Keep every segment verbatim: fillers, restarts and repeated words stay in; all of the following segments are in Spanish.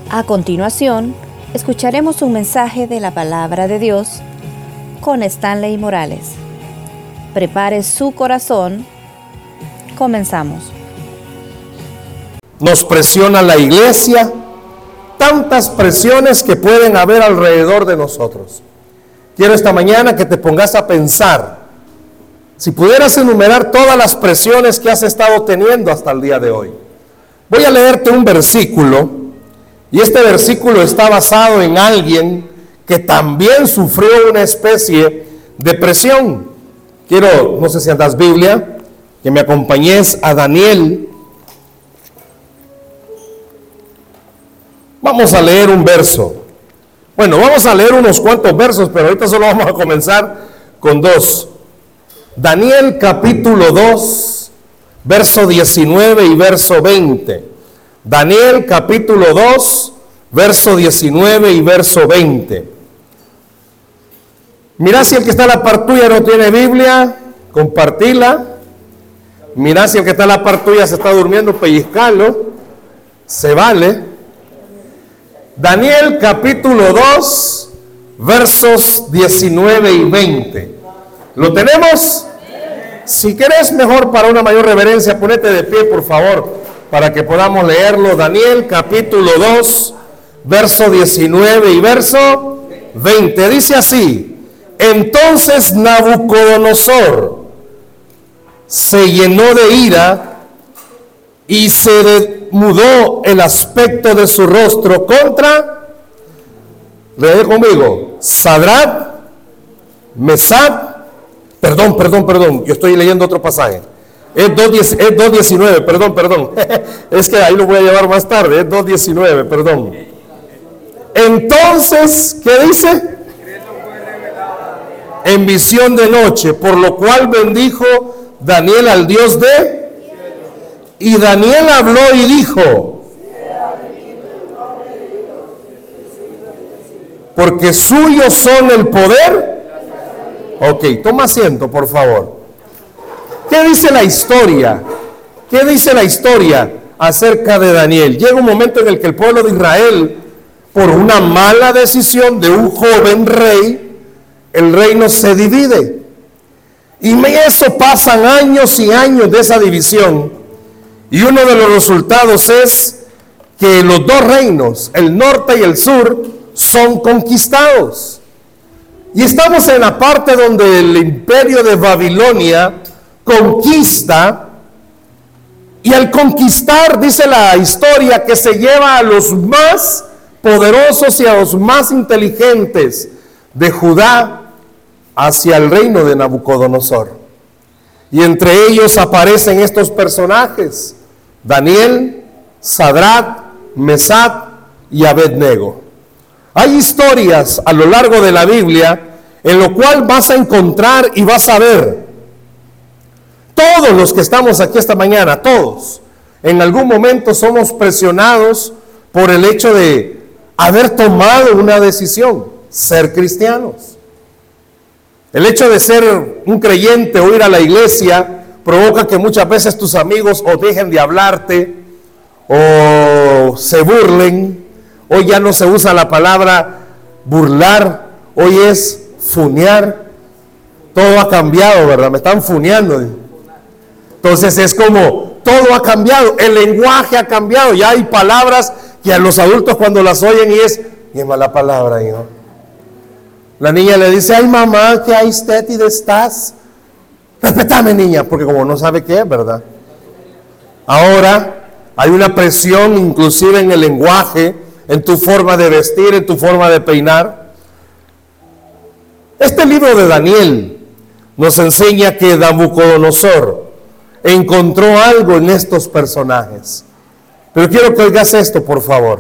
A continuación, escucharemos un mensaje de la Palabra de Dios con Stanley Morales. Prepare su corazón. Comenzamos. Nos presiona la iglesia, tantas presiones que pueden haber alrededor de nosotros. Quiero esta mañana que te pongas a pensar, si pudieras enumerar todas las presiones que has estado teniendo hasta el día de hoy. Voy a leerte un versículo, y este versículo está basado en alguien que también sufrió una especie de presión. Quiero, no sé si andas Biblia, que me acompañes a Daniel. Vamos a leer un verso. Bueno, vamos a leer unos cuantos versos, pero ahorita solo vamos a comenzar con dos. Daniel capítulo dos, verso diecinueve y verso veinte. Daniel capítulo dos, verso diecinueve y verso veinte. Mira si el que está a la par tuya no tiene Biblia, compartila. Mira si el que está a la par tuya se está durmiendo, pellizcalo. Se vale. Daniel capítulo dos, versos diecinueve y veinte. ¿Lo tenemos? Si querés mejor para una mayor reverencia, ponete de pie por favor, para que podamos leerlo. Daniel capítulo dos, verso diecinueve y verso veinte. Dice así: entonces Nabucodonosor se llenó de ira y se mudó el aspecto de su rostro contra, lee conmigo, Sadrach, Mesach, perdón, perdón, perdón, yo estoy leyendo otro pasaje. Es dos diecinueve, perdón, perdón. Es que ahí lo voy a llevar más tarde, es dos diecinueve, perdón. Entonces, ¿qué dice? En visión de noche, por lo cual bendijo Daniel al Dios de... Y Daniel habló y dijo: porque suyos son el poder. Ok, toma asiento, por favor. ¿Qué dice la historia? ¿Qué dice la historia acerca de Daniel? Llega un momento en el que el pueblo de Israel, por una mala decisión de un joven rey, el reino se divide. Y eso pasan años y años de esa división. Y uno de los resultados es que los dos reinos, el norte y el sur, son conquistados. Y estamos en la parte donde el imperio de Babilonia conquista, y al conquistar, dice la historia, que se lleva a los más poderosos y a los más inteligentes de Judá hacia el reino de Nabucodonosor. Y entre ellos aparecen estos personajes: Daniel, Sadrach, Mesach y Abednego. Hay historias a lo largo de la Biblia en lo cual vas a encontrar y vas a ver, todos los que estamos aquí esta mañana, todos, en algún momento somos presionados por el hecho de haber tomado una decisión, ser cristianos. El hecho de ser un creyente o ir a la iglesia provoca que muchas veces tus amigos o dejen de hablarte o se burlen. Hoy ya no se usa la palabra burlar, hoy es funear. Todo ha cambiado, ¿verdad? Me están funeando. Entonces es como todo ha cambiado, el lenguaje ha cambiado. Ya hay palabras que a los adultos cuando las oyen y es, qué mala palabra, hijo. La niña le dice: ay mamá, ¿qué hay usted y de estás? Respétame, niña, porque como no sabe qué es, ¿verdad? Ahora hay una presión inclusive en el lenguaje, en tu forma de vestir, en tu forma de peinar. Este libro de Daniel nos enseña que Nabucodonosor encontró algo en estos personajes. Pero quiero que oigas esto, por favor.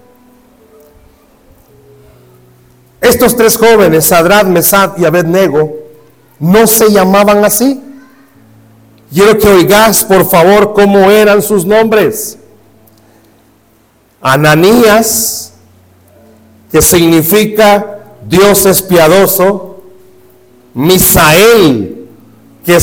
Estos tres jóvenes, Sadrach, Mesach y Abednego, no se llamaban así. Quiero que oigas, por favor, cómo eran sus nombres. Ananías, que significa Dios es piadoso. Misael, que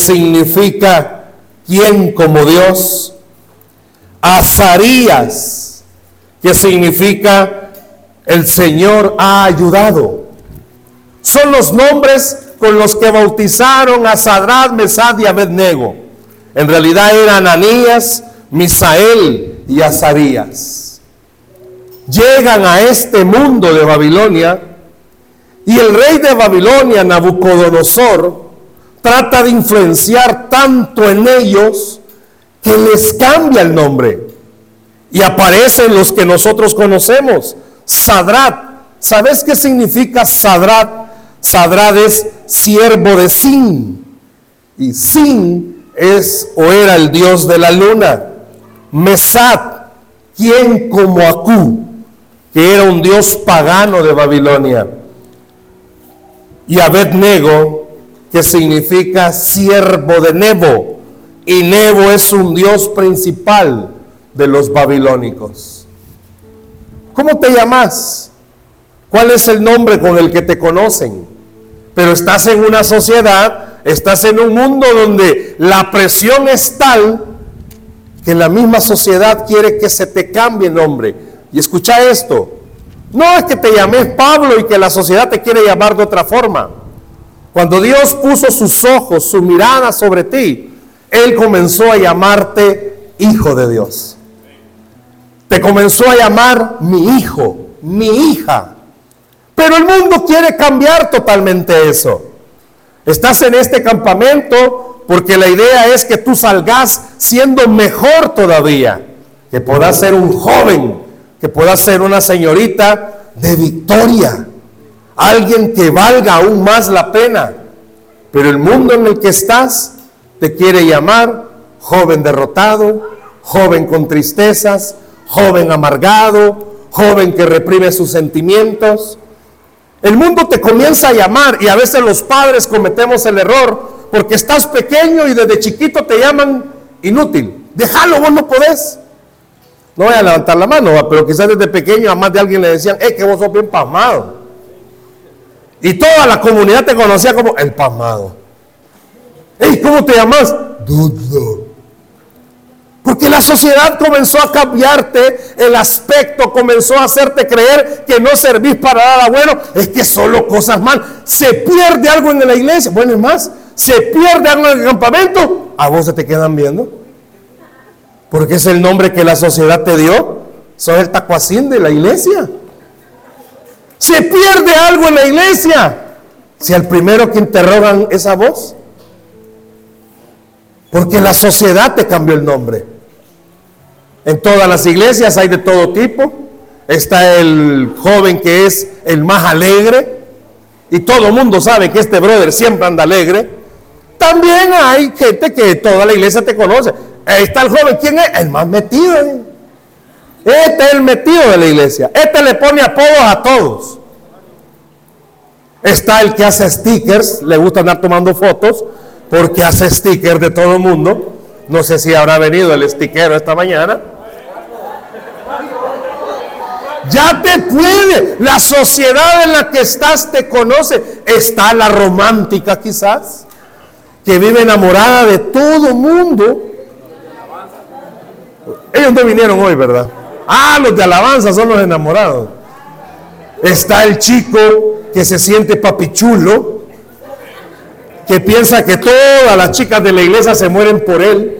significa ¿quién como Dios? Azarías, que significa el Señor ha ayudado. Son los nombres con los que bautizaron a Sadrach, Mesach y Abednego. En realidad eran Ananías, Misael y Azarías. Llegan a este mundo de Babilonia y el rey de Babilonia, Nabucodonosor, trata de influenciar tanto en ellos que les cambia el nombre y aparecen los que nosotros conocemos. Sadrach. ¿Sabes qué significa Sadrach? Sadrach es siervo de Sin, y Sin es o era el dios de la luna. Mesach, quien como Acú, que era un dios pagano de Babilonia. Y Abednego, que significa siervo de Nebo, y Nebo es un dios principal de los babilónicos. ¿Cómo te llamas? ¿Cuál es el nombre con el que te conocen? Pero estás en una sociedad, estás en un mundo donde la presión es tal que la misma sociedad quiere que se te cambie el nombre. Y escucha esto, no es que te llames Pablo y que la sociedad te quiere llamar de otra forma. Cuando Dios puso sus ojos, su mirada sobre ti, Él comenzó a llamarte hijo de Dios. Te comenzó a llamar mi hijo, mi hija. Pero el mundo quiere cambiar totalmente eso. Estás en este campamento porque la idea es que tú salgas siendo mejor todavía, que puedas ser un joven, que puedas ser una señorita de victoria, alguien que valga aún más la pena. Pero el mundo en el que estás te quiere llamar joven derrotado, joven con tristezas, joven amargado, joven que reprime sus sentimientos. El mundo te comienza a llamar, y a veces los padres cometemos el error porque estás pequeño y desde chiquito te llaman inútil. Déjalo, vos no podés. No voy a levantar la mano, pero quizás desde pequeño a más de alguien le decían, eh, que vos sos bien pasmado. Y toda la comunidad te conocía como el pasmado. Ey, ¿cómo te llamas? Dudo. Porque la sociedad comenzó a cambiarte el aspecto, comenzó a hacerte creer que no servís para nada bueno, es que solo cosas mal. Se pierde algo en la iglesia, bueno, es más, se pierde algo en el campamento, a vos se te quedan viendo. Porque es el nombre que la sociedad te dio, sos el tacuacín de la iglesia. Se pierde algo en la iglesia, si al primero que interrogan es a vos. Porque la sociedad te cambió el nombre. En todas las iglesias hay de todo tipo. Está el joven que es el más alegre, y todo el mundo sabe que este brother siempre anda alegre. También hay gente que toda la iglesia te conoce. Ahí está el joven, ¿quién es? El más metido. Este es el metido de la iglesia. Este le pone apodos a todos. Está el que hace stickers, le gusta andar tomando fotos porque hace stickers de todo el mundo. No sé si habrá venido el stickero esta mañana. Ya te puede, la sociedad en la que estás te conoce. Está la romántica quizás, que vive enamorada de todo el mundo. Ellos no vinieron hoy, ¿verdad? Ah, los de alabanza son los enamorados. Está el chico que se siente papichulo, que piensa que todas las chicas de la iglesia se mueren por él.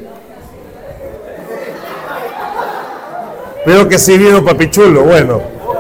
Veo que sí vino papichulo, bueno.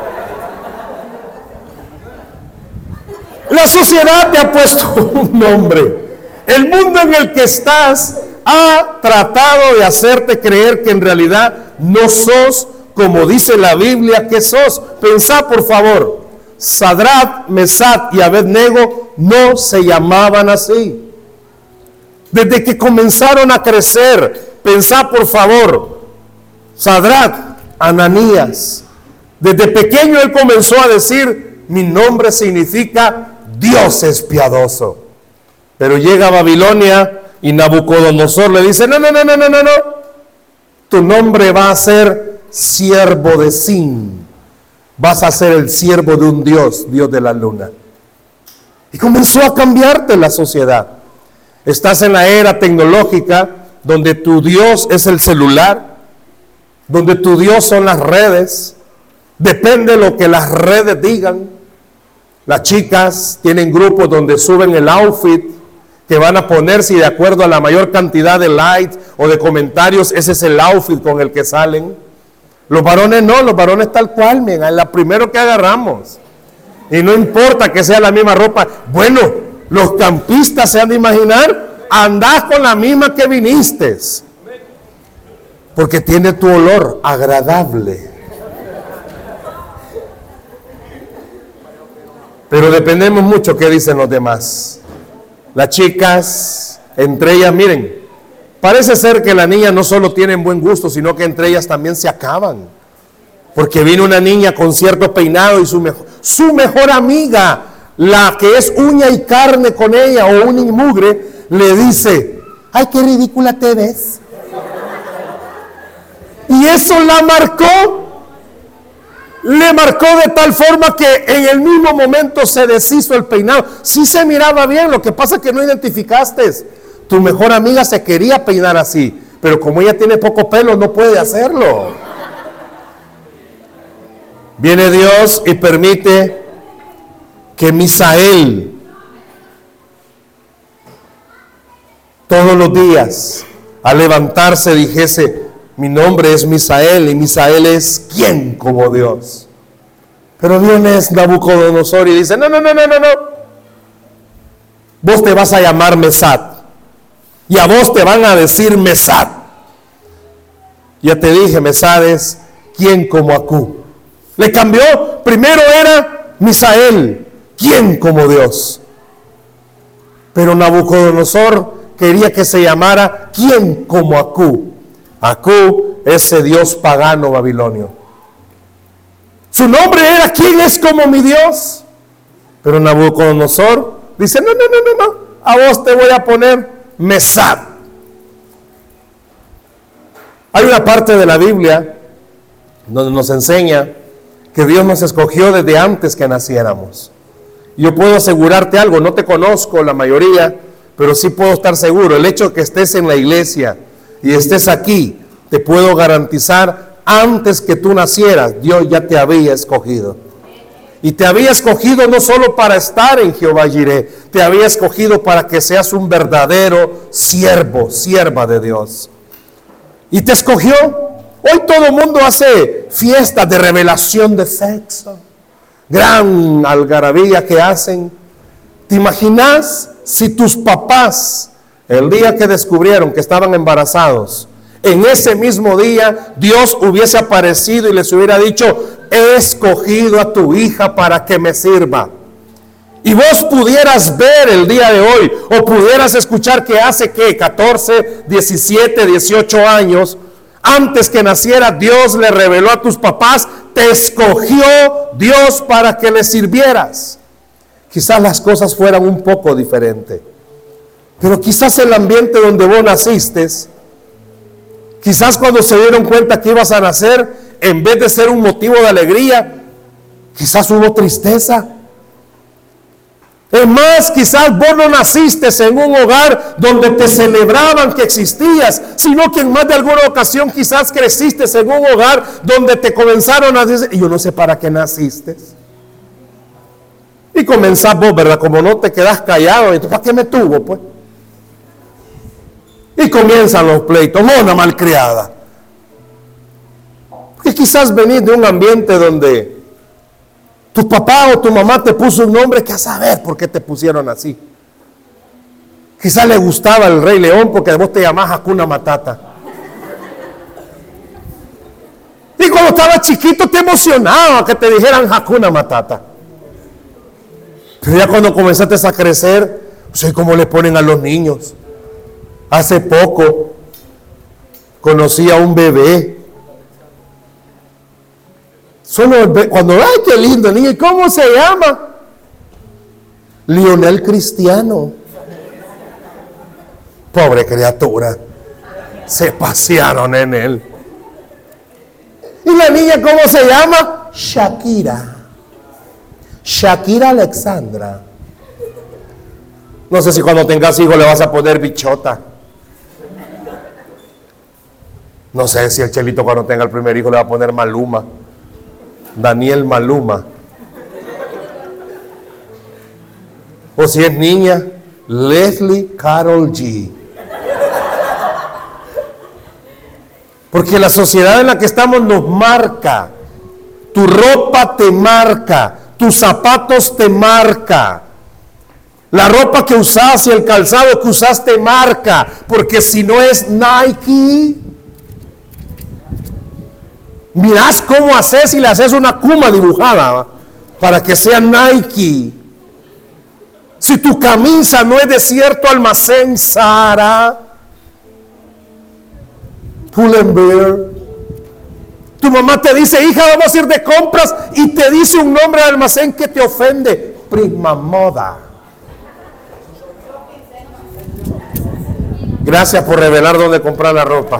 La sociedad te ha puesto un nombre. El mundo en el que estás ha tratado de hacerte creer que en realidad no sos como dice la Biblia que sos. Pensá, por favor, Sadrach, Mesach y Abednego no se llamaban así. Desde que comenzaron a crecer, pensá, por favor, Sadrach, Ananías, desde pequeño él comenzó a decir, mi nombre significa Dios es piadoso. Pero llega a Babilonia y Nabucodonosor le dice, no, no, no, no, no, no, no, tu nombre va a ser siervo de Sin, vas a ser el siervo de un Dios, Dios de la luna. Y comenzó a cambiarte la sociedad. Estás en la era tecnológica donde tu Dios es el celular, donde tu Dios son las redes, Depende de lo que las redes digan. Las chicas tienen grupos donde suben el outfit que van a ponerse y de acuerdo a la mayor cantidad de likes o de comentarios, ese es el outfit con el que salen. Los varones no, los varones tal cual, mira, es la primero que agarramos. Y no importa que sea la misma ropa. Bueno, los campistas se han de imaginar, andás con la misma que viniste. Porque tiene tu olor agradable. Pero dependemos mucho qué dicen los demás. Las chicas, entre ellas, miren, parece ser que las niñas no solo tienen buen gusto, sino que entre ellas también se acaban. Porque viene una niña con cierto peinado y su mejor, su mejor amiga, la que es uña y carne con ella o uña y mugre, le dice, ay, qué ridícula te ves. Y eso la marcó. Le marcó de tal forma que en el mismo momento se deshizo el peinado. Sí se miraba bien, lo que pasa es que no identificaste. Tu mejor amiga se quería peinar así, pero como ella tiene poco pelo no puede hacerlo. Viene Dios y permite que Misael todos los días al levantarse dijese, mi nombre es Misael y Misael es ¿quién como Dios? Pero viene Nabucodonosor y dice, no, no, no, no, no, no. Vos te vas a llamar Mesat y a vos te van a decir Mesat. Ya te dije, Mesat es ¿quién como Acú? Le cambió, primero era Misael, ¿quién como Dios? Pero Nabucodonosor quería que se llamara ¿quién como Acú? Acú, ese dios pagano babilonio. Su nombre era ¿quién es como mi Dios? Pero Nabucodonosor dice, no, no, no, no, no, a vos te voy a poner Mesat. Hay una parte de la Biblia donde nos enseña que Dios nos escogió desde antes que naciéramos. Yo puedo asegurarte algo, no te conozco la mayoría, pero sí puedo estar seguro, el hecho de que estés en la iglesia y estés aquí, te puedo garantizar, antes que tú nacieras, Dios ya te había escogido. Y te había escogido no solo para estar en Jehová Jireh, te había escogido para que seas un verdadero siervo, sierva de Dios. Y te escogió. Hoy todo el mundo hace fiestas de revelación de sexo, gran algarabía que hacen. ¿Te imaginas si tus papás, el día que descubrieron que estaban embarazados, en ese mismo día Dios hubiese aparecido y les hubiera dicho, he escogido a tu hija para que me sirva? Y vos pudieras ver el día de hoy, o pudieras escuchar que hace que catorce, diecisiete, dieciocho años, antes que naciera, Dios le reveló a tus papás, te escogió Dios para que le sirvieras. Quizás las cosas fueran un poco diferentes, pero quizás el ambiente donde vos naciste, quizás cuando se dieron cuenta que ibas a nacer, en vez de ser un motivo de alegría, quizás hubo tristeza. Es más, quizás vos no naciste en un hogar donde te celebraban que existías, sino que en más de alguna ocasión quizás creciste en un hogar donde te comenzaron a decir, yo no sé para qué naciste. Y comenzás vos, ¿verdad? Como no te quedas callado, entonces ¿para qué me tuvo, pues? Y comienzan los pleitos, mona malcriada. Porque quizás venís de un ambiente donde tu papá o tu mamá te puso un nombre que a saber por qué te pusieron así. Quizás le gustaba el Rey León porque vos te llamás Hakuna Matata. Y cuando estabas chiquito te emocionaba que te dijeran Hakuna Matata. Pero ya cuando comenzaste a crecer, no sé cómo le ponen a los niños. Hace poco conocí a un bebé. Solo el bebé, cuando, ay, qué lindo niño, ¿y cómo se llama? Lionel Cristiano. Pobre criatura, se pasearon en él. ¿Y la niña cómo se llama? Shakira. Shakira Alexandra. No sé si cuando tengas hijos le vas a poner bichota. No sé si el Chelito cuando tenga el primer hijo le va a poner Maluma. Daniel Maluma. O si es niña, Leslie Carol G. Porque la sociedad en la que estamos nos marca. Tu ropa te marca, tus zapatos te marca. La ropa que usas y el calzado que usas te marca. Porque si no es Nike, mirás cómo haces y le haces una kuma dibujada, ¿va?, para que sea Nike. Si tu camisa no es de cierto almacén Zara, Pull&Bear, tu mamá te dice, hija, vamos a ir de compras, y te dice un nombre de almacén que te ofende, Prima Moda. Gracias por revelar dónde comprar la ropa.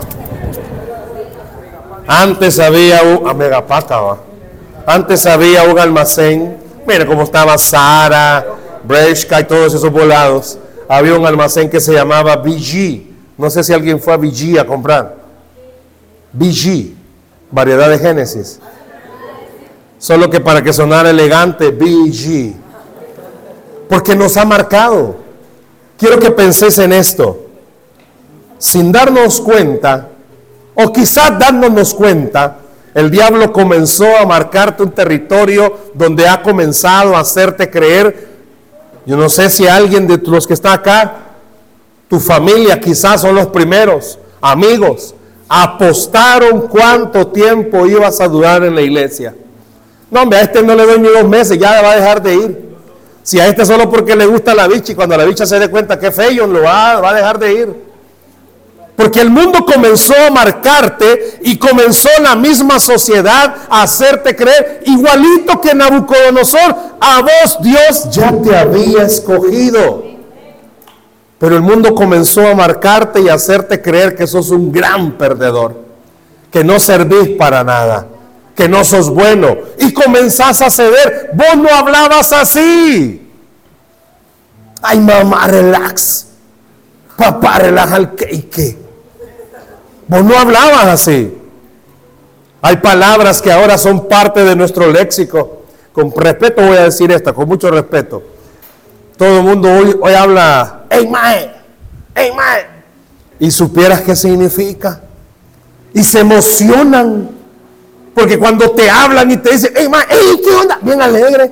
Antes había un, a Megapata, ¿va? Antes había un almacén, mire cómo estaba Zara, Bershka y todos esos volados. Había un almacén que se llamaba B G. No sé si alguien fue a B G a comprar. B G, variedad de Génesis. Solo que para que sonara elegante, B G. Porque nos ha marcado. Quiero que penses en esto. Sin darnos cuenta, o quizás dándonos cuenta, el diablo comenzó a marcarte un territorio donde ha comenzado a hacerte creer. Yo no sé si alguien de los que está acá, tu familia quizás son los primeros, amigos, apostaron cuánto tiempo ibas a durar en la iglesia. No, hombre, a este no le doy ni dos meses, ya va a dejar de ir. Si a este solo porque le gusta la bicha, y cuando la bicha se dé cuenta que es feo, lo va, va a dejar de ir. Porque el mundo comenzó a marcarte y comenzó la misma sociedad a hacerte creer, igualito que Nabucodonosor, a vos Dios ya te había escogido. Pero el mundo comenzó a marcarte y a hacerte creer que sos un gran perdedor, que no servís para nada, que no sos bueno, y comenzás a ceder. Vos no hablabas así. Ay, mamá, relax. Papá, relaja el cake. Vos no hablabas así. Hay palabras que ahora son parte de nuestro léxico. Con respeto voy a decir esta, con mucho respeto. Todo el mundo hoy, hoy habla, ¡ey, mae! ¡Ey, mae! Y supieras qué significa. Y se emocionan. Porque cuando te hablan y te dicen, ¡ey, mae! ¡Ey, qué onda! Bien alegre.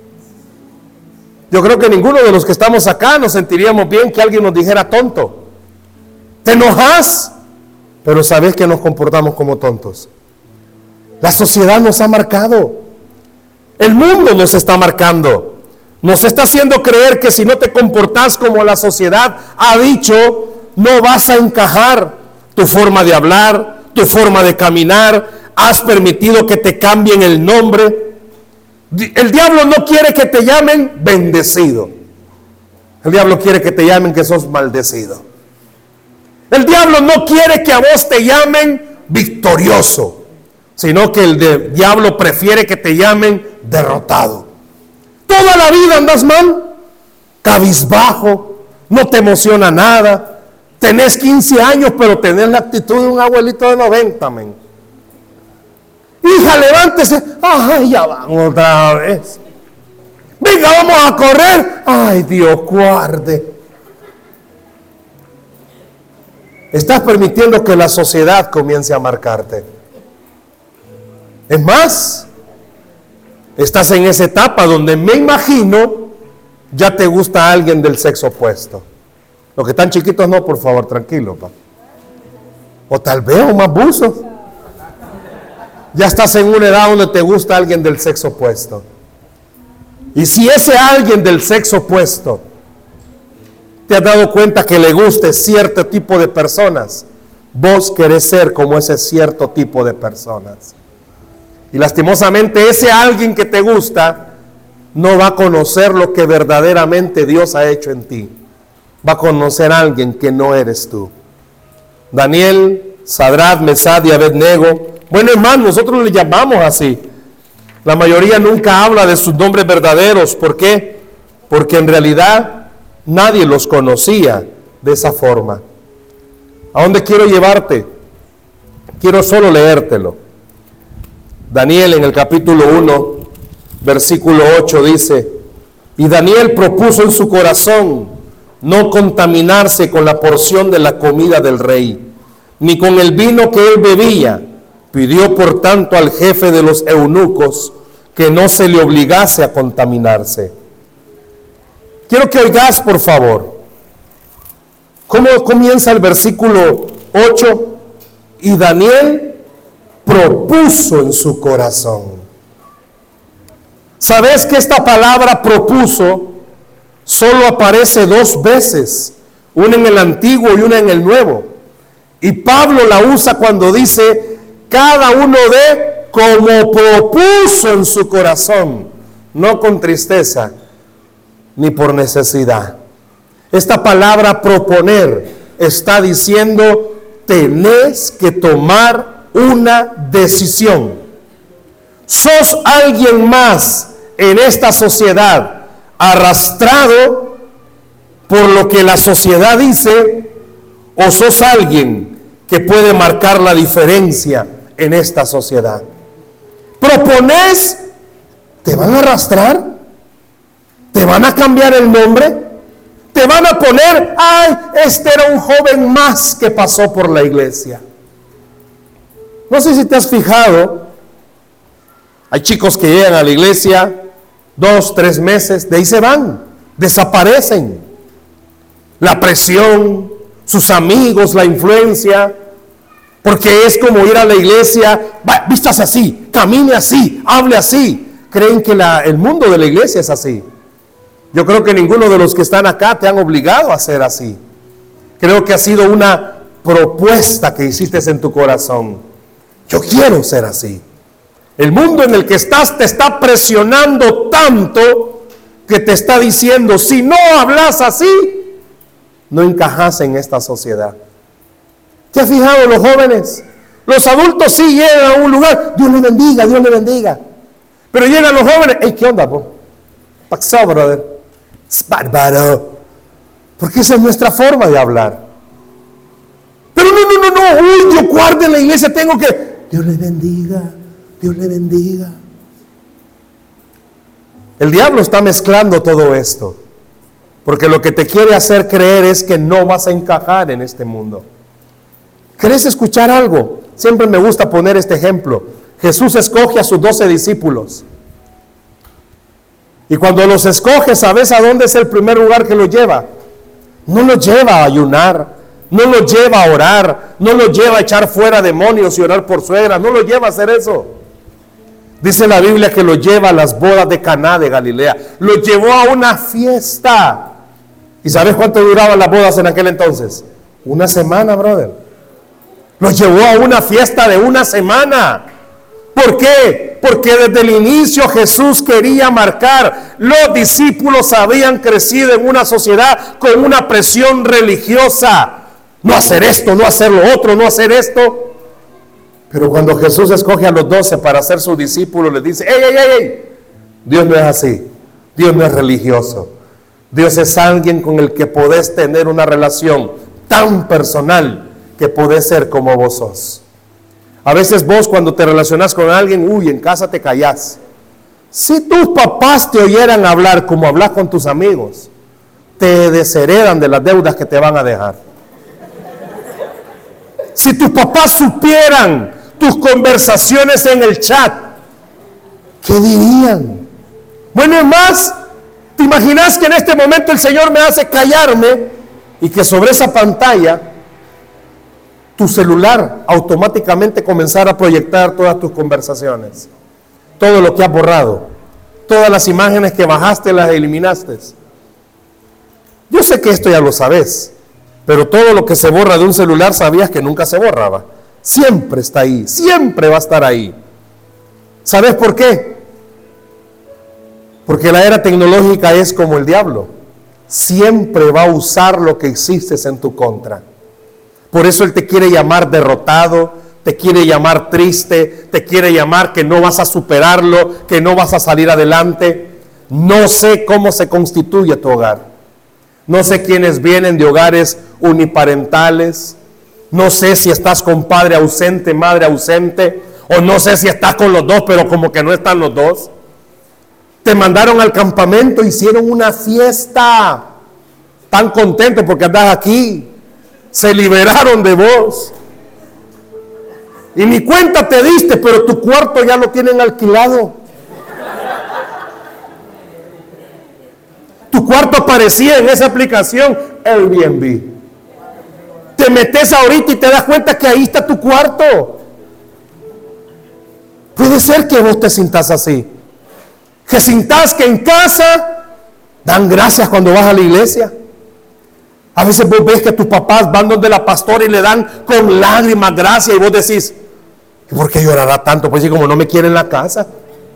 Yo creo que ninguno de los que estamos acá nos sentiríamos bien que alguien nos dijera tonto. ¿Te enojas? Pero sabes que nos comportamos como tontos. La sociedad nos ha marcado. El mundo nos está marcando. Nos está haciendo creer que si no te comportas como la sociedad ha dicho, no vas a encajar. Tu forma de hablar, tu forma de caminar, has permitido que te cambien el nombre. El diablo no quiere que te llamen bendecido. El diablo quiere que te llamen que sos maldecido. El diablo no quiere que a vos te llamen victorioso, sino que el de, diablo prefiere que te llamen derrotado. Toda la vida andas mal, cabizbajo, no te emociona nada. Tenés quince años, pero tenés la actitud de un abuelito de noventa, men. Hija, levántese. Ay, ya vamos otra vez. Venga, vamos a correr. Ay, Dios guarde. Estás permitiendo que la sociedad comience a marcarte. Es más, estás en esa etapa donde me imagino ya te gusta alguien del sexo opuesto. Los que están chiquitos no, por favor, tranquilo, pa. O tal vez o más buzos. Ya estás en una edad donde te gusta alguien del sexo opuesto. Y si ese alguien del sexo opuesto te has dado cuenta que le guste cierto tipo de personas, vos querés ser como ese cierto tipo de personas. Y lastimosamente ese alguien que te gusta no va a conocer lo que verdaderamente Dios ha hecho en ti. Va a conocer a alguien que no eres tú. Daniel, Sadrach, Mesach y Abednego. Bueno, hermano, nosotros le llamamos así. La mayoría nunca habla de sus nombres verdaderos. ¿Por qué? Porque en realidad nadie los conocía de esa forma. ¿A dónde quiero llevarte? Quiero solo leértelo. Daniel en el capítulo uno, versículo ocho dice: y Daniel propuso en su corazón no contaminarse con la porción de la comida del rey, ni con el vino que él bebía. Pidió por tanto al jefe de los eunucos que no se le obligase a contaminarse. Quiero que oigas, por favor, cómo comienza el versículo ocho. Y Daniel propuso en su corazón. ¿Sabes que esta palabra propuso solo aparece dos veces? Una en el Antiguo y una en el Nuevo. Y Pablo la usa cuando dice: cada uno de como propuso en su corazón, no con tristeza ni por necesidad. Esta palabra proponer está diciendo: tenés que tomar una decisión. ¿Sos alguien más en esta sociedad arrastrado por lo que la sociedad dice, o sos alguien que puede marcar la diferencia en esta sociedad? ¿Propones? ¿Te van a arrastrar? ¿Te van a cambiar el nombre? ¿Te van a poner: ay, este era un joven más que pasó por la iglesia? No sé si te has fijado, hay chicos que llegan a la iglesia dos, tres meses, de ahí se van, desaparecen. La presión, sus amigos, la influencia, porque es como ir a la iglesia: va, vistas así, camine así, hable así. Creen que la, el mundo de la iglesia es así. Yo creo que ninguno de los que están acá te han obligado a ser así. Creo que ha sido una propuesta que hiciste en tu corazón. Yo quiero ser así. El mundo en el que estás te está presionando tanto que te está diciendo: si no hablas así, no encajas en esta sociedad. ¿Te has fijado los jóvenes? Los adultos sí llegan a un lugar: Dios le bendiga, Dios le bendiga. Pero llegan los jóvenes: hey, ¿qué onda, po? Pasó, brother. Es bárbaro. Porque esa es nuestra forma de hablar. Pero no, no, no, no. Uy, yo guardo en la iglesia, tengo que... Dios le bendiga, Dios le bendiga. El diablo está mezclando todo esto, porque lo que te quiere hacer creer es que no vas a encajar en este mundo. ¿Querés escuchar algo? Siempre me gusta poner este ejemplo. Jesús escoge a sus doce discípulos. Y cuando los escoge, ¿sabes a dónde es el primer lugar que los lleva? No los lleva a ayunar, no los lleva a orar, no los lleva a echar fuera demonios y orar por suegra, no los lleva a hacer eso. Dice la Biblia que los lleva a las bodas de Caná de Galilea. Los llevó a una fiesta. ¿Y sabes cuánto duraban las bodas en aquel entonces? Una semana, brother. Los llevó a una fiesta de una semana. ¿Por qué? Porque desde el inicio Jesús quería marcar. Los discípulos habían crecido en una sociedad con una presión religiosa. No hacer esto, no hacer lo otro, no hacer esto. Pero cuando Jesús escoge a los doce para ser sus discípulos, les dice: ¡Ey, ey, ey, ey! Dios no es así. Dios no es religioso. Dios es alguien con el que podés tener una relación tan personal que podés ser como vos sos. A veces vos, cuando te relacionás con alguien, uy, en casa te callás. Si tus papás te oyeran hablar como hablas con tus amigos, te desheredan de las deudas que te van a dejar. Si tus papás supieran tus conversaciones en el chat, ¿qué dirían? Bueno, es más, ¿te imaginas que en este momento el Señor me hace callarme y que sobre esa pantalla tu celular automáticamente comenzara a proyectar todas tus conversaciones, todo lo que has borrado, todas las imágenes que bajaste, las eliminaste? Yo sé que esto ya lo sabes, pero todo lo que se borra de un celular sabías que nunca se borraba. Siempre está ahí, siempre va a estar ahí. ¿Sabes por qué? Porque la era tecnológica es como el diablo. Siempre va a usar lo que hiciste en tu contra. Por eso él te quiere llamar derrotado, te quiere llamar triste, te quiere llamar que no vas a superarlo, que no vas a salir adelante. No sé cómo se constituye tu hogar. No sé quiénes vienen de hogares uniparentales. No sé si estás con padre ausente, madre ausente, O no sé si estás con los dos, pero como que no están los dos. Te mandaron al campamento, hicieron una fiesta. Tan contentos porque andas aquí. Se liberaron de vos. Y ni cuenta te diste, pero tu cuarto ya lo tienen alquilado. Tu cuarto aparecía en esa aplicación Airbnb. Te metes ahorita y te das cuenta que ahí está tu cuarto. Puede ser que vos te sintas así. Que sintas que en casa dan gracias cuando vas a la iglesia. A veces vos ves que tus papás van donde la pastora y le dan con lágrimas gracias y vos decís, ¿por qué llorará tanto? Pues sí, como no me quiere en la casa.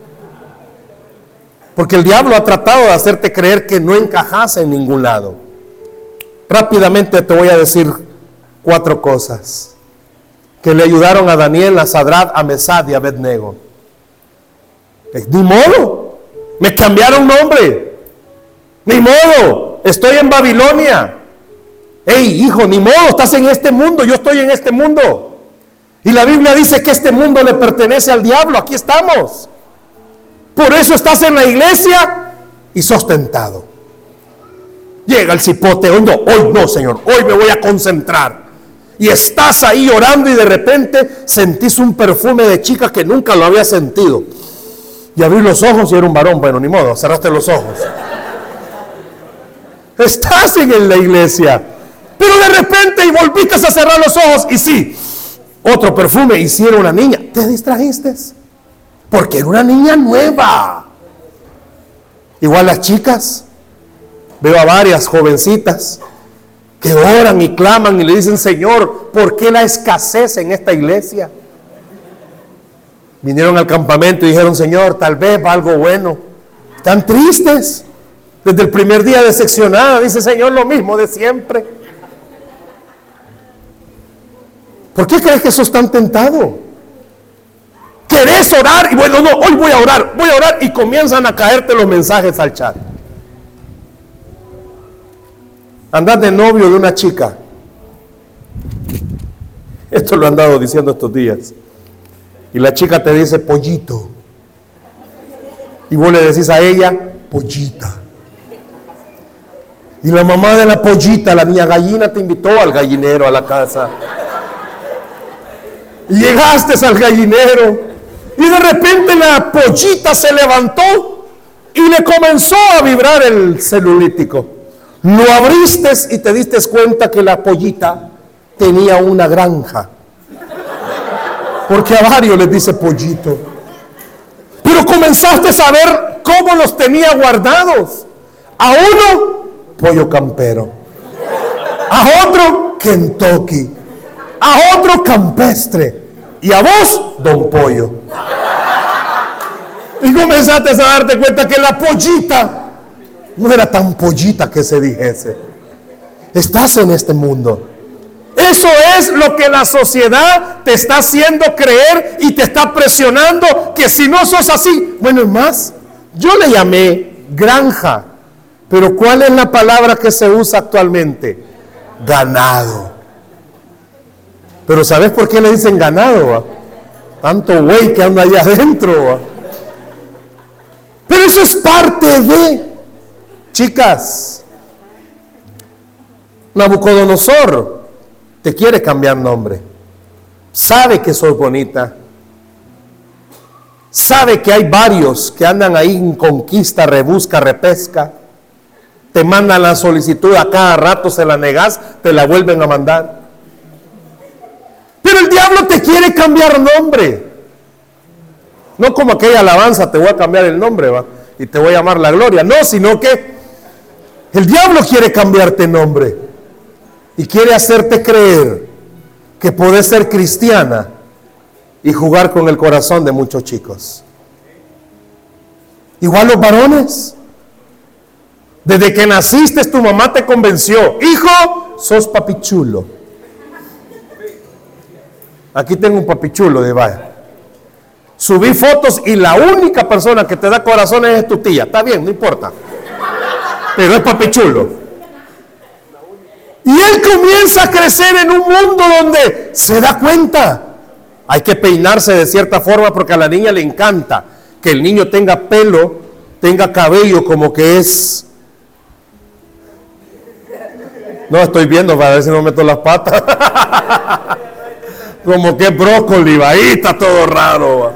Porque el diablo ha tratado de hacerte creer que no encajas en ningún lado. Rápidamente te voy a decir cuatro cosas que le ayudaron a Daniel, a Sadrach, a Mesach y a Abednego. Ni modo, me cambiaron nombre. Ni modo, estoy en Babilonia. Hey, hijo, ni modo, estás en este mundo, yo estoy en este mundo. Y la Biblia dice que este mundo le pertenece al diablo, aquí estamos. Por eso estás en la iglesia y sos tentado. Llega el cipote, hoy no, hoy no, Señor, hoy me voy a concentrar. Y estás ahí orando y de repente sentís un perfume de chica que nunca lo había sentido. Y abrí los ojos y era un varón, bueno, ni modo, cerraste los ojos. Estás en la iglesia, pero de repente y volviste a cerrar los ojos y sí, otro perfume y si era una niña, te distrajiste. Porque era una niña nueva. Igual las chicas, veo a varias jovencitas que oran y claman y le dicen, Señor, ¿por qué la escasez en esta iglesia? Vinieron al campamento y dijeron, Señor, tal vez va algo bueno. Están tristes. Desde el primer día decepcionada, dice, Señor, lo mismo de siempre. ¿Por qué crees que sos tan tentado? ¿Querés orar? Y bueno, no, hoy voy a orar, voy a orar y comienzan a caerte los mensajes al chat. Andás de novio de una chica. Esto lo han dado diciendo estos días. Y la chica te dice pollito. Y vos le decís a ella pollita. Y la mamá de la pollita, la niña gallina, te invitó al gallinero a la casa. Y llegaste al gallinero. Y de repente la pollita se levantó y le comenzó a vibrar el celulítico. Lo abriste y te diste cuenta que la pollita tenía una granja. Porque a varios les dice pollito. Pero comenzaste a ver cómo los tenía guardados. A uno, pollo campero. A otro, Kentucky. A otro, campestre. Y a vos, Don Pollo. Y comenzaste a darte cuenta que la pollita no era tan pollita que se dijese. Estás en este mundo. Eso es lo que la sociedad te está haciendo creer y te está presionando, que si no sos así, bueno, es más, yo le llamé granja, pero ¿cuál es la palabra que se usa actualmente? Ganado. Pero ¿sabes por qué le dicen ganado? ¿Va? Tanto güey que anda allá adentro. ¿Va? Pero eso es parte de, chicas, Nabucodonosor te quiere cambiar nombre. Sabe que sos bonita. Sabe que hay varios que andan ahí en conquista, rebusca, repesca. Te mandan la solicitud, a cada rato se la negás, te la vuelven a mandar. Pero el diablo te quiere cambiar nombre. No como aquella alabanza, te voy a cambiar el nombre, ¿va? Y te voy a llamar la gloria. No, sino que el diablo quiere cambiarte nombre. Y quiere hacerte creer que podés ser cristiana y jugar con el corazón de muchos chicos. Igual los varones. Desde que naciste tu mamá te convenció. Hijo, sos papichulo. Aquí tengo un papichulo de vaya. Subí fotos y la única persona que te da corazones es tu tía. Está bien, no importa. Pero es papichulo. Y él comienza a crecer en un mundo donde se da cuenta Hay que peinarse de cierta forma porque a la niña le encanta que el niño tenga pelo, tenga cabello como que es... No, estoy viendo para ver si no meto las patas. Como que es brócoli, ahí está todo raro.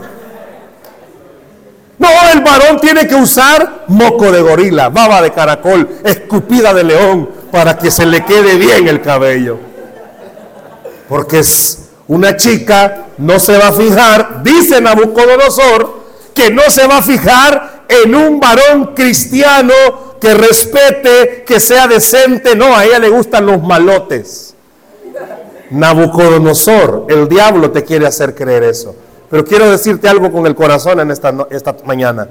No, el varón tiene que usar moco de gorila, baba de caracol, escupida de león, para que se le quede bien el cabello. Porque es una chica, no se va a fijar, dice Nabucodonosor, que no se va a fijar en un varón cristiano que respete, que sea decente. No, a ella le gustan los malotes. Nabucodonosor, el diablo te quiere hacer creer eso. Pero quiero decirte algo con el corazón en esta, esta mañana.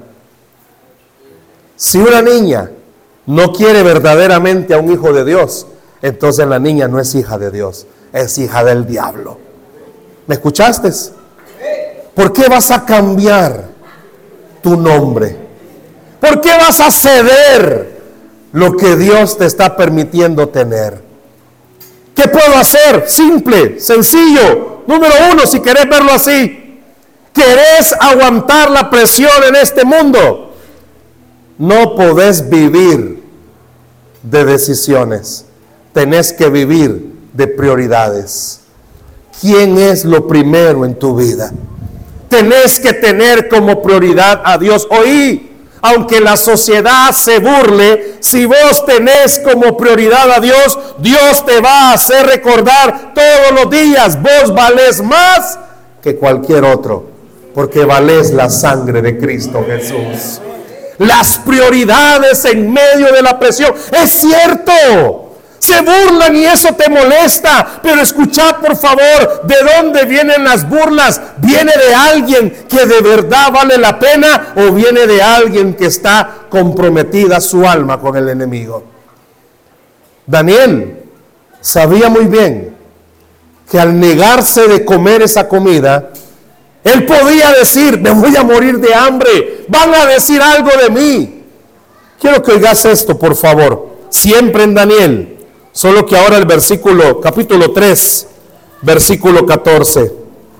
Si una niña no quiere verdaderamente a un hijo de Dios, entonces la niña no es hija de Dios, es hija del diablo. ¿Me escuchaste? ¿Por qué vas a cambiar tu nombre? ¿Por qué vas a ceder lo que Dios te está permitiendo tener? ¿Qué puedo hacer? Simple, sencillo. Número uno, si querés verlo así. ¿Querés aguantar la presión en este mundo? No podés vivir de decisiones. Tenés que vivir de prioridades. ¿Quién es lo primero en tu vida? Tenés que tener como prioridad a Dios. Oí, aunque la sociedad se burle, si vos tenés como prioridad a Dios, Dios te va a hacer recordar todos los días, vos valés más que cualquier otro, porque valés la sangre de Cristo Jesús. Las prioridades en medio de la presión, es cierto, se burlan y eso te molesta, pero escuchad por favor, ¿de dónde vienen las burlas? ¿Viene de alguien que de verdad vale la pena o viene de alguien que está comprometida su alma con el enemigo? Daniel sabía muy bien que al negarse de comer esa comida, él podía decir, me voy a morir de hambre, van a decir algo de mí. Quiero que oigas esto por favor, siempre en Daniel. Solo que ahora el versículo, capítulo tres, versículo catorce.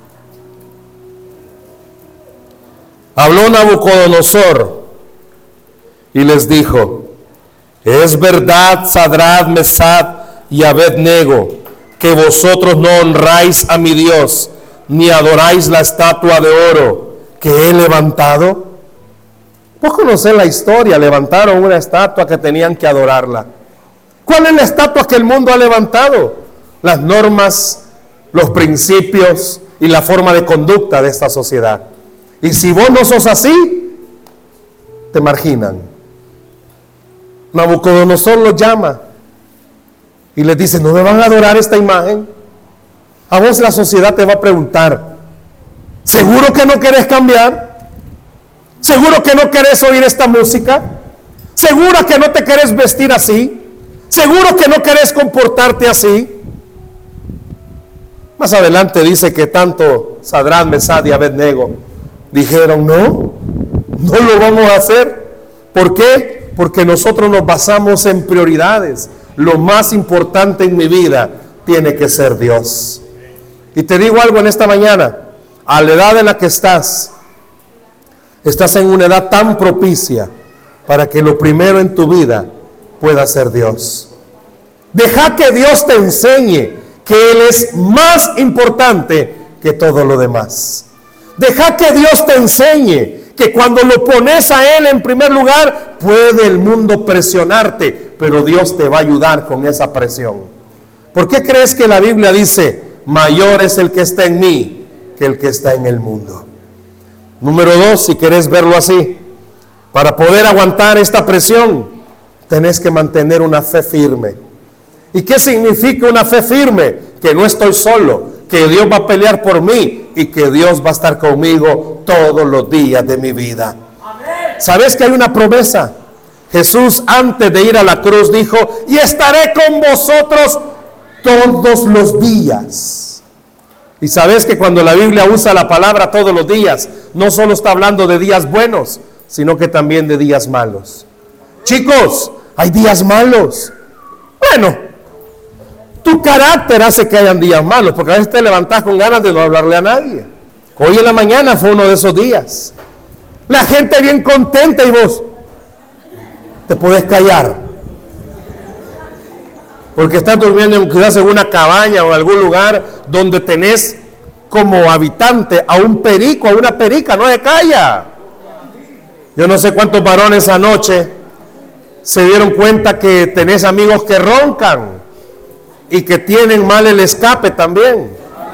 Habló Nabucodonosor y les dijo, es verdad, Sadrach, Mesach y Abed-nego, que vosotros no honráis a mi Dios, ni adoráis la estatua de oro que he levantado. Vos conocés la historia, levantaron una estatua que tenían que adorarla. ¿Cuál es la estatua que el mundo ha levantado? Las normas, los principios y la forma de conducta de esta sociedad. Y si vos no sos así, te marginan. Nabucodonosor los llama y les dice, ¿no me van a adorar esta imagen? A vos la sociedad te va a preguntar, ¿seguro que no querés cambiar? ¿Seguro que no querés oír esta música? ¿Seguro que no te querés vestir así? ¿Seguro que no querés comportarte así? Más adelante dice que tanto Sadrach, Mesach y Abed-nego dijeron, no, no lo vamos a hacer. ¿Por qué? Porque nosotros nos basamos en prioridades. Lo más importante en mi vida tiene que ser Dios. Y te digo algo en esta mañana, a la edad en la que estás, estás en una edad tan propicia para que lo primero en tu vida pueda ser Dios. Deja que Dios te enseñe que Él es más importante que todo lo demás. Deja que Dios te enseñe que cuando lo pones a Él en primer lugar, puede el mundo presionarte, pero Dios te va a ayudar con esa presión. ¿Por qué crees que la Biblia dice, mayor es el que está en mí que el que está en el mundo? Número dos, si querés verlo así, para poder aguantar esta presión, tenés que mantener una fe firme. ¿Y qué significa una fe firme? Que no estoy solo, que Dios va a pelear por mí y que Dios va a estar conmigo todos los días de mi vida. Amén. ¿Sabes que hay una promesa? Jesús antes de ir a la cruz dijo, y estaré con vosotros todos los días. Y sabes que cuando la Biblia usa la palabra todos los días, no solo está hablando de días buenos, sino que también de días malos. Chicos, hay días malos. Bueno, tu carácter hace que hayan días malos, porque a veces te levantás con ganas de no hablarle a nadie. Hoy en la mañana fue uno de esos días. La gente bien contenta y vos te podés callar. Porque estás durmiendo en, quizás en una cabaña o en algún lugar donde tenés como habitante a un perico, a una perica, no se calla. Yo no sé cuántos varones anoche se dieron cuenta que tenés amigos que roncan y que tienen mal el escape también.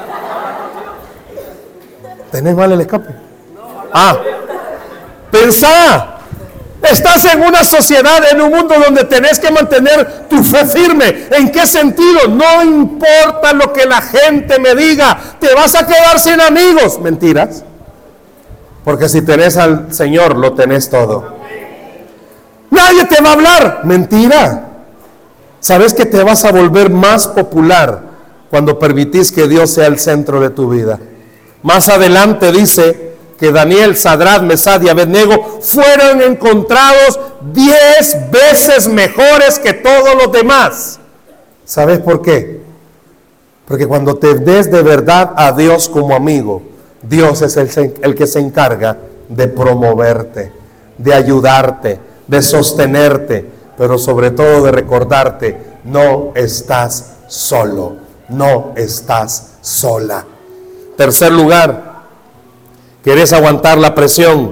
¿Tenés mal el escape? Ah, pensá. Estás en una sociedad, en un mundo donde tenés que mantener tu fe firme. ¿En qué sentido? No importa lo que la gente me diga, te vas a quedar sin amigos. Mentiras. Porque si tenés al Señor, lo tenés todo. Nadie te va a hablar. Mentira. ¿Sabes que te vas a volver más popular cuando permitís que Dios sea el centro de tu vida? Más adelante dice que Daniel, Sadrach, Mesach y Abednego fueron encontrados diez veces mejores que todos los demás. ¿Sabes por qué? Porque cuando te des de verdad a Dios como amigo, Dios es el, el que se encarga de promoverte, de ayudarte, de sostenerte, pero sobre todo de recordarte, no estás solo, no estás sola. Tercer lugar, ¿querés aguantar la presión?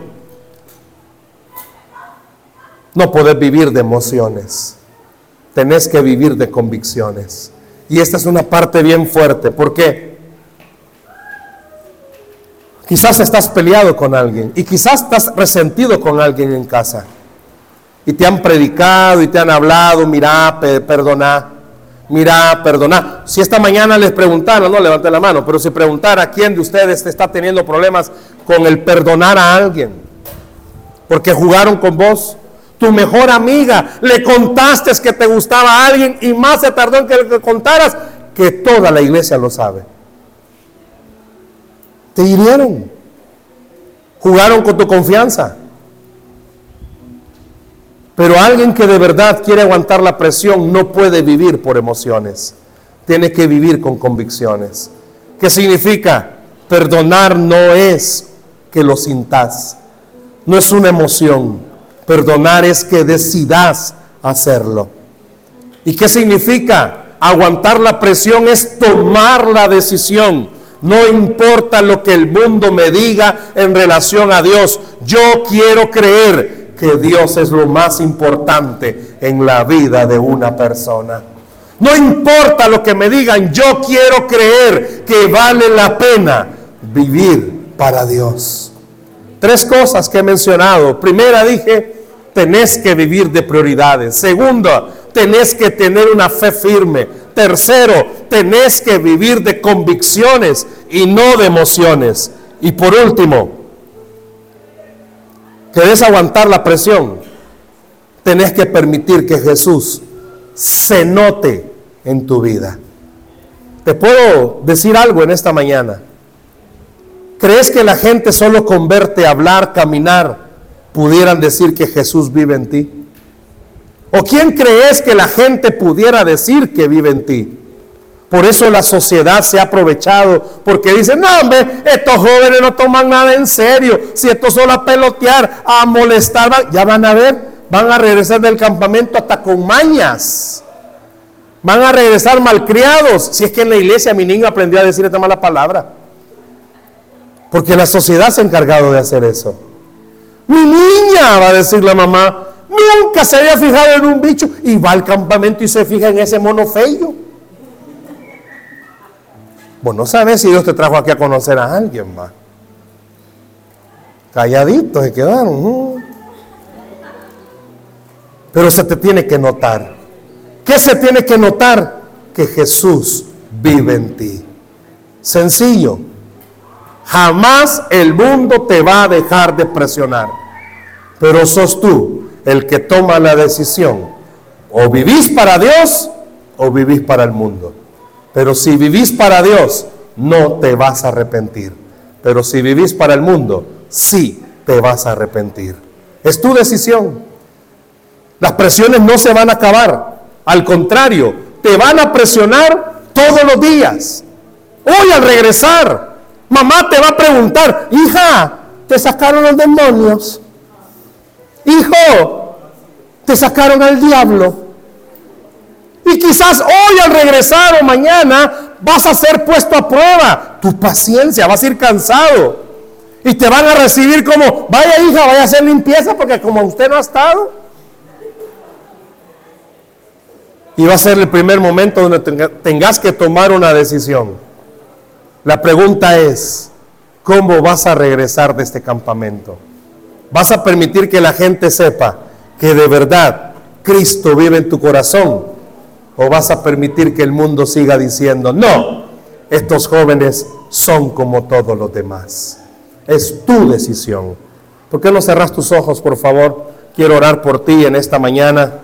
No podés vivir de emociones. Tenés que vivir de convicciones. Y esta es una parte bien fuerte. ¿Por qué? Quizás estás peleado con alguien y quizás estás resentido con alguien en casa. Y te han predicado y te han hablado, mira, perdoná, mira, perdoná. Si esta mañana les preguntara, no levanten la mano, pero si preguntara a quién de ustedes está teniendo problemas con el perdonar a alguien, porque jugaron con vos, tu mejor amiga, le contaste que te gustaba a alguien y más se tardó en que le contaras, que toda la iglesia lo sabe. Te hirieron, jugaron con tu confianza. Pero alguien que de verdad quiere aguantar la presión no puede vivir por emociones, tiene que vivir con convicciones. ¿Qué significa? Perdonar no es que lo sintás, no es una emoción. Perdonar es que decidas hacerlo. ¿Y qué significa? Aguantar la presión es tomar la decisión. No importa lo que el mundo me diga en relación a Dios, yo quiero creer que Dios es lo más importante en la vida de una persona. No importa lo que me digan, yo quiero creer que vale la pena vivir para Dios. Tres cosas que he mencionado. Primera, dije, tenés que vivir de prioridades. Segundo, tenés que tener una fe firme. Tercero, tenés que vivir de convicciones y no de emociones. Y por último, ¿querés aguantar la presión? Tenés que permitir que Jesús se note en tu vida. Te puedo decir algo en esta mañana. ¿Crees que la gente solo con verte hablar, caminar, pudieran decir que Jesús vive en ti? ¿O quién crees que la gente pudiera decir que vive en ti? Por eso la sociedad se ha aprovechado, porque dicen, no hombre, estos jóvenes no toman nada en serio, si esto solo a pelotear, a molestar, ya van a ver, van a regresar del campamento hasta con mañas, van a regresar malcriados. Si es que en la iglesia mi niño aprendió a decir esta mala palabra, porque la sociedad se ha encargado de hacer eso. Mi niña, va a decir la mamá, nunca se había fijado en un bicho, y va al campamento y se fija en ese mono feo. Vos no sabes si Dios te trajo aquí a conocer a alguien, va. Calladitos se quedaron. Pero se te tiene que notar. ¿Qué se tiene que notar? Que Jesús vive en ti. Sencillo. Jamás el mundo te va a dejar de presionar. Pero sos tú el que toma la decisión. O vivís para Dios o vivís para el mundo. Pero si vivís para Dios, no te vas a arrepentir. Pero si vivís para el mundo, sí te vas a arrepentir. Es tu decisión. Las presiones no se van a acabar. Al contrario, te van a presionar todos los días. Hoy al regresar, Mamá te va a preguntar, hija, ¿te sacaron los demonios? Hijo, ¿te sacaron al diablo? Y quizás hoy al regresar o mañana vas a ser puesto a prueba. Tu paciencia, vas a ir cansado. Y te van a recibir como, vaya hija, vaya a hacer limpieza porque como usted no ha estado. Y va a ser el primer momento donde tenga, tengas que tomar una decisión. La pregunta es, ¿cómo vas a regresar de este campamento? ¿Vas a permitir que la gente sepa que de verdad Cristo vive en tu corazón? ¿O vas a permitir que el mundo siga diciendo, no, estos jóvenes son como todos los demás? Es tu decisión. ¿Por qué no cerras tus ojos, por favor? Quiero orar por ti en esta mañana.